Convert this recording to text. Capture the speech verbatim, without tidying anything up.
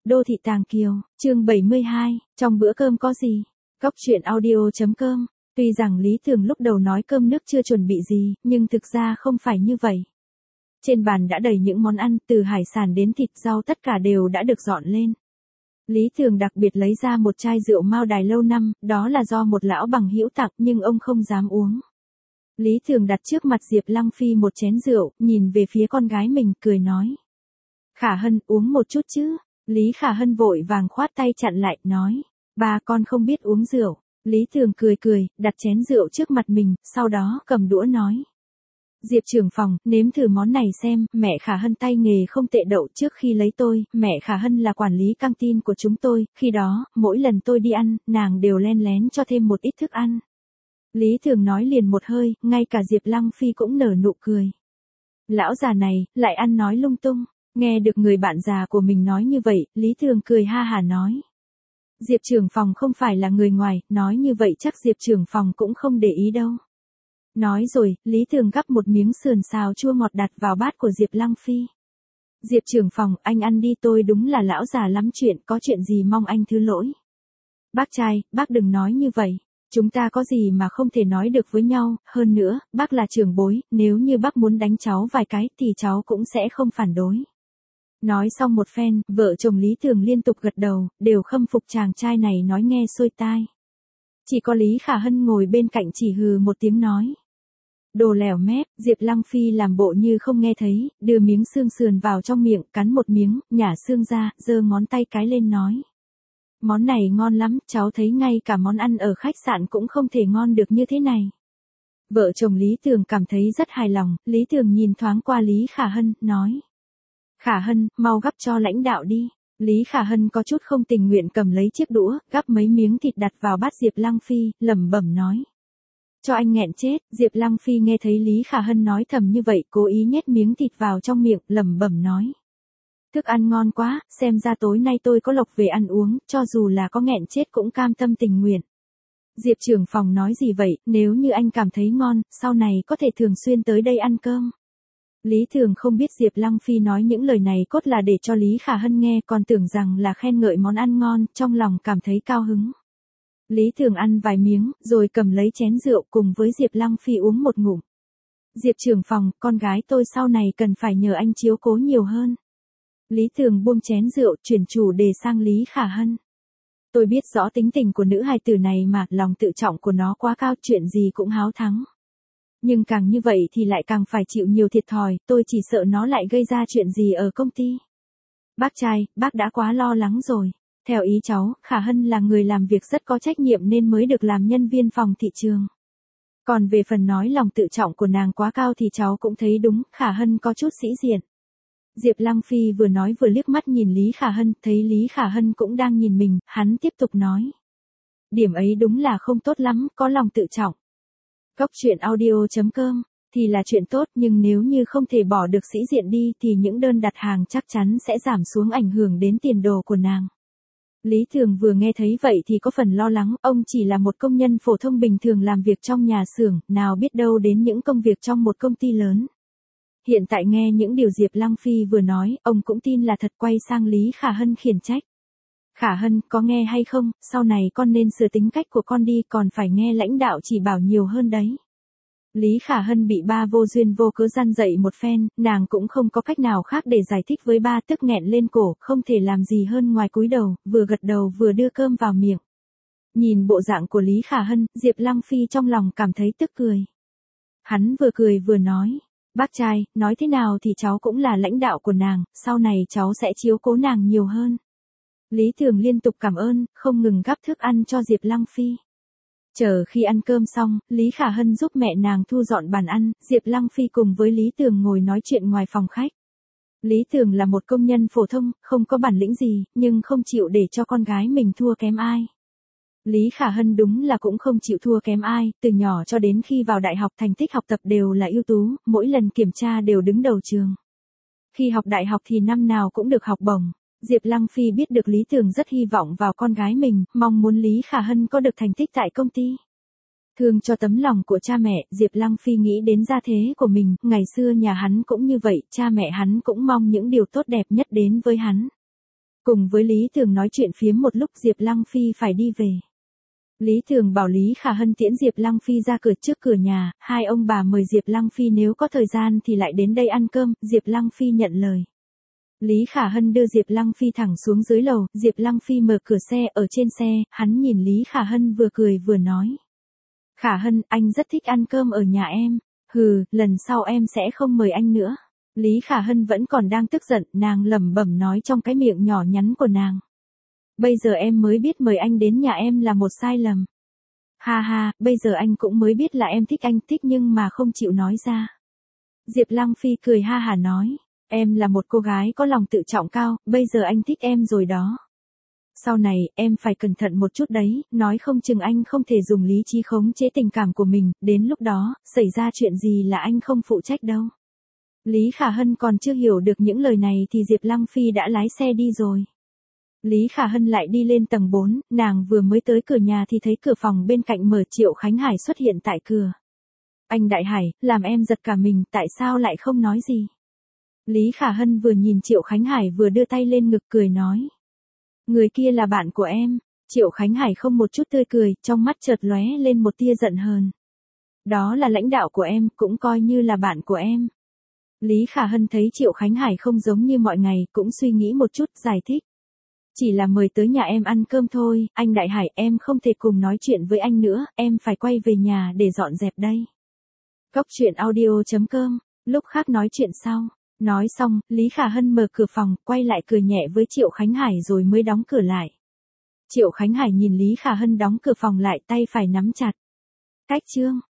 Đô thị Tàng Kiều, chương bảy mươi hai, trong bữa cơm có gì? Góc truyện audio.com. Tuy rằng Lý Thường lúc đầu nói cơm nước chưa chuẩn bị gì, nhưng thực ra không phải như vậy. Trên bàn đã đầy những món ăn, từ hải sản đến thịt rau tất cả đều đã được dọn lên. Lý Thường đặc biệt lấy ra một chai rượu Mao Đài lâu năm, đó là do một lão bằng hữu tặng nhưng ông không dám uống. Lý Thường đặt trước mặt Diệp Lăng Phi một chén rượu, nhìn về phía con gái mình, cười nói. Khả Hân, uống một chút chứ. Lý Khả Hân vội vàng khoát tay chặn lại, nói. Ba con không biết uống rượu. Lý Thường cười cười, đặt chén rượu trước mặt mình, sau đó cầm đũa nói. Diệp trưởng phòng, nếm thử món này xem, mẹ Khả Hân tay nghề không tệ đậu. Trước khi lấy tôi, mẹ Khả Hân là quản lý căng tin của chúng tôi, khi đó, mỗi lần tôi đi ăn, nàng đều len lén cho thêm một ít thức ăn. Lý Thường nói liền một hơi, ngay cả Diệp Lăng Phi cũng nở nụ cười. Lão già này, lại ăn nói lung tung. Nghe được người bạn già của mình nói như vậy, Lý Thường cười ha hà nói. Diệp trưởng phòng không phải là người ngoài, nói như vậy chắc Diệp trưởng phòng cũng không để ý đâu. Nói rồi, Lý Thường gắp một miếng sườn xào chua ngọt đặt vào bát của Diệp Lăng Phi. Diệp trưởng phòng, anh ăn đi, tôi đúng là lão già lắm chuyện, có chuyện gì mong anh thứ lỗi. Bác trai, bác đừng nói như vậy. Chúng ta có gì mà không thể nói được với nhau, hơn nữa, bác là trưởng bối, nếu như bác muốn đánh cháu vài cái thì cháu cũng sẽ không phản đối. Nói xong một phen, vợ chồng Lý Thường liên tục gật đầu, đều khâm phục chàng trai này nói nghe xuôi tai. Chỉ có Lý Khả Hân ngồi bên cạnh chỉ hừ một tiếng nói. Đồ lẻo mép, Diệp Lăng Phi làm bộ như không nghe thấy, đưa miếng xương sườn vào trong miệng, cắn một miếng, nhả xương ra, giơ ngón tay cái lên nói. Món này ngon lắm, cháu thấy ngay cả món ăn ở khách sạn cũng không thể ngon được như thế này. Vợ chồng Lý Thường cảm thấy rất hài lòng, Lý Thường nhìn thoáng qua Lý Khả Hân, nói. Khả Hân, mau gắp cho lãnh đạo đi. Lý Khả Hân có chút không tình nguyện cầm lấy chiếc đũa, gắp mấy miếng thịt đặt vào bát Diệp Lăng Phi, lẩm bẩm nói. Cho anh nghẹn chết. Diệp Lăng Phi nghe thấy Lý Khả Hân nói thầm như vậy, cố ý nhét miếng thịt vào trong miệng, lẩm bẩm nói. Thức ăn ngon quá, xem ra tối nay tôi có lộc về ăn uống, cho dù là có nghẹn chết cũng cam tâm tình nguyện. Diệp trưởng phòng nói gì vậy, nếu như anh cảm thấy ngon, sau này có thể thường xuyên tới đây ăn cơm. Lý Thường không biết Diệp Lăng Phi nói những lời này cốt là để cho Lý Khả Hân nghe, còn tưởng rằng là khen ngợi món ăn ngon, trong lòng cảm thấy cao hứng. Lý Thường ăn vài miếng, rồi cầm lấy chén rượu cùng với Diệp Lăng Phi uống một ngụm. Diệp trưởng phòng, con gái tôi sau này cần phải nhờ anh chiếu cố nhiều hơn. Lý Thường buông chén rượu, chuyển chủ đề sang Lý Khả Hân. Tôi biết rõ tính tình của nữ hài tử này mà, lòng tự trọng của nó quá cao, chuyện gì cũng háo thắng. Nhưng càng như vậy thì lại càng phải chịu nhiều thiệt thòi, tôi chỉ sợ nó lại gây ra chuyện gì ở công ty. Bác trai, bác đã quá lo lắng rồi. Theo ý cháu, Khả Hân là người làm việc rất có trách nhiệm nên mới được làm nhân viên phòng thị trường. Còn về phần nói lòng tự trọng của nàng quá cao thì cháu cũng thấy đúng, Khả Hân có chút sĩ diện. Diệp Lăng Phi vừa nói vừa liếc mắt nhìn Lý Khả Hân, thấy Lý Khả Hân cũng đang nhìn mình, hắn tiếp tục nói. Điểm ấy đúng là không tốt lắm, có lòng tự trọng. Góc truyện audio.com, thì là chuyện tốt nhưng nếu như không thể bỏ được sĩ diện đi thì những đơn đặt hàng chắc chắn sẽ giảm xuống, ảnh hưởng đến tiền đồ của nàng. Lý Thường vừa nghe thấy vậy thì có phần lo lắng, ông chỉ là một công nhân phổ thông bình thường làm việc trong nhà xưởng, nào biết đâu đến những công việc trong một công ty lớn. Hiện tại nghe những điều Diệp Lăng Phi vừa nói, ông cũng tin là thật, quay sang Lý Khả Hân khiển trách. Khả Hân, có nghe hay không, sau này con nên sửa tính cách của con đi, còn phải nghe lãnh đạo chỉ bảo nhiều hơn đấy. Lý Khả Hân bị ba vô duyên vô cớ gian dậy một phen, nàng cũng không có cách nào khác để giải thích với ba, tức nghẹn lên cổ, không thể làm gì hơn ngoài cúi đầu, vừa gật đầu vừa đưa cơm vào miệng. Nhìn bộ dạng của Lý Khả Hân, Diệp Lăng Phi trong lòng cảm thấy tức cười. Hắn vừa cười vừa nói. Bác trai, nói thế nào thì cháu cũng là lãnh đạo của nàng, sau này cháu sẽ chiếu cố nàng nhiều hơn. Lý Thường liên tục cảm ơn, không ngừng gắp thức ăn cho Diệp Lăng Phi. Chờ khi ăn cơm xong, Lý Khả Hân giúp mẹ nàng thu dọn bàn ăn, Diệp Lăng Phi cùng với Lý Thường ngồi nói chuyện ngoài phòng khách. Lý Thường là một công nhân phổ thông, không có bản lĩnh gì, nhưng không chịu để cho con gái mình thua kém ai. Lý Khả Hân đúng là cũng không chịu thua kém ai, từ nhỏ cho đến khi vào đại học thành tích học tập đều là ưu tú, mỗi lần kiểm tra đều đứng đầu trường. Khi học đại học thì năm nào cũng được học bổng. Diệp Lăng Phi biết được Lý Thường rất hy vọng vào con gái mình, mong muốn Lý Khả Hân có được thành tích tại công ty. Thương cho tấm lòng của cha mẹ, Diệp Lăng Phi nghĩ đến gia thế của mình, ngày xưa nhà hắn cũng như vậy, cha mẹ hắn cũng mong những điều tốt đẹp nhất đến với hắn. Cùng với Lý Thường nói chuyện phiếm một lúc Diệp Lăng Phi phải đi về. Lý Thường bảo Lý Khả Hân tiễn Diệp Lăng Phi ra cửa trước cửa nhà, hai ông bà mời Diệp Lăng Phi nếu có thời gian thì lại đến đây ăn cơm, Diệp Lăng Phi nhận lời. Lý Khả Hân đưa Diệp Lăng Phi thẳng xuống dưới lầu, Diệp Lăng Phi mở cửa xe, ở trên xe, hắn nhìn Lý Khả Hân vừa cười vừa nói. Khả Hân, anh rất thích ăn cơm ở nhà em. Hừ, lần sau em sẽ không mời anh nữa. Lý Khả Hân vẫn còn đang tức giận, nàng lẩm bẩm nói trong cái miệng nhỏ nhắn của nàng. Bây giờ em mới biết mời anh đến nhà em là một sai lầm. Ha ha, bây giờ anh cũng mới biết là em thích anh thích nhưng mà không chịu nói ra. Diệp Lăng Phi cười ha hả nói. Em là một cô gái có lòng tự trọng cao, bây giờ anh thích em rồi đó. Sau này, em phải cẩn thận một chút đấy, nói không chừng anh không thể dùng lý trí khống chế tình cảm của mình, đến lúc đó, xảy ra chuyện gì là anh không phụ trách đâu. Lý Khả Hân còn chưa hiểu được những lời này thì Diệp Lăng Phi đã lái xe đi rồi. Lý Khả Hân lại đi lên tầng bốn, nàng vừa mới tới cửa nhà thì thấy cửa phòng bên cạnh mở, Triệu Khánh Hải xuất hiện tại cửa. Anh Đại Hải, làm em giật cả mình, tại sao lại không nói gì? Lý Khả Hân vừa nhìn Triệu Khánh Hải vừa đưa tay lên ngực cười nói. Người kia là bạn của em. Triệu Khánh Hải không một chút tươi cười, trong mắt chợt lóe lên một tia giận hờn. Đó là lãnh đạo của em, cũng coi như là bạn của em. Lý Khả Hân thấy Triệu Khánh Hải không giống như mọi ngày, cũng suy nghĩ một chút, giải thích. Chỉ là mời tới nhà em ăn cơm thôi, anh Đại Hải, em không thể cùng nói chuyện với anh nữa, em phải quay về nhà để dọn dẹp đây. Cốc truyện audio chấm com, lúc khác nói chuyện sau. Nói xong, Lý Khả Hân mở cửa phòng, quay lại cười nhẹ với Triệu Khánh Hải rồi mới đóng cửa lại. Triệu Khánh Hải nhìn Lý Khả Hân đóng cửa phòng lại, tay phải nắm chặt. Cách chương.